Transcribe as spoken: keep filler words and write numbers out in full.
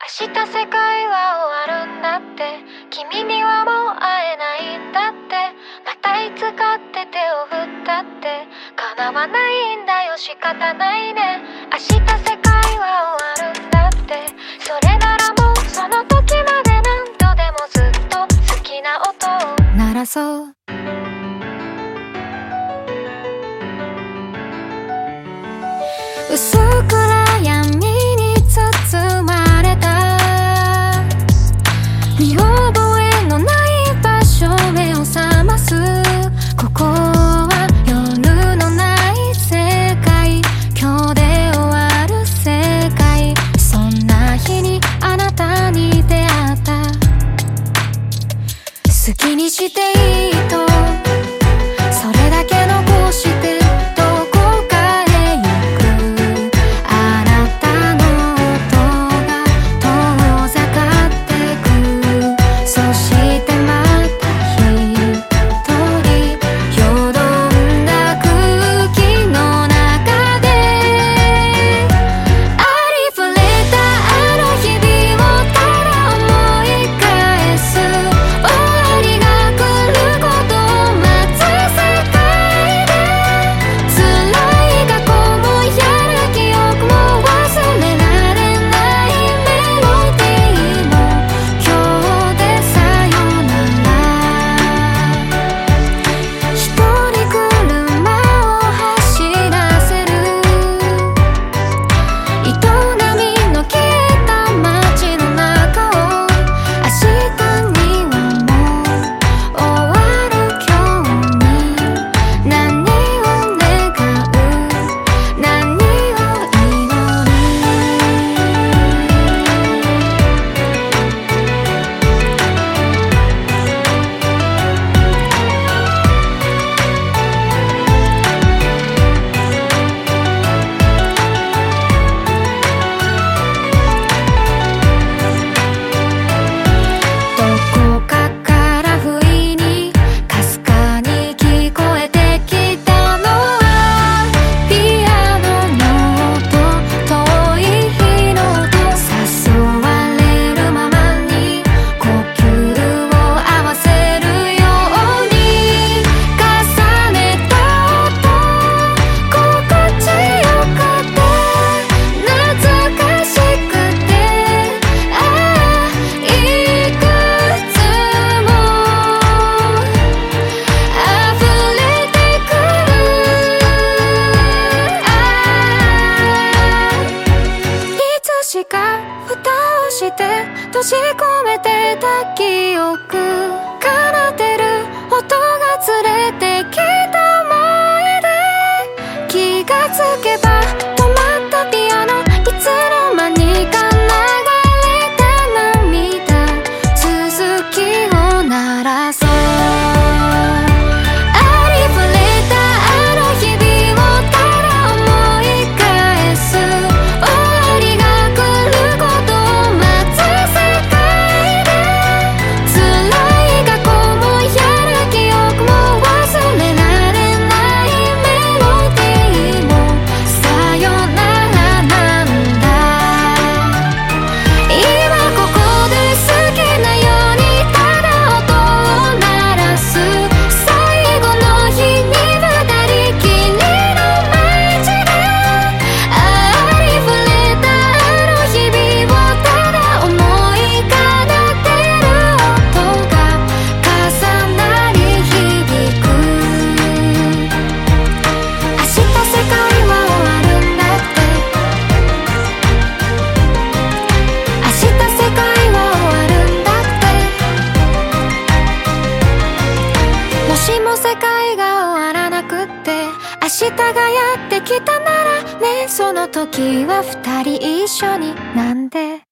明日世界は終わるんだって、君にはもう会えないんだって、またいつかって手を振ったって叶わないんだよ、仕方ないね。明日世界は終わるんだって、それならもうその時まで何度でもずっと好きな音を鳴らそう。薄暗闇に包まれた見覚えのない場所、目を覚ます。ここは夜のない世界、今日で終わる世界。そんな日にあなたに出会った。好きにしていいとそれだけ残して閉じ込めてた記憶、奏でる音が連れてきた思い出。気がつけば止まったピアノ、いつの間にか流れた涙、続きを鳴らそう。明日がやってきたならね、その時は二人一緒になんで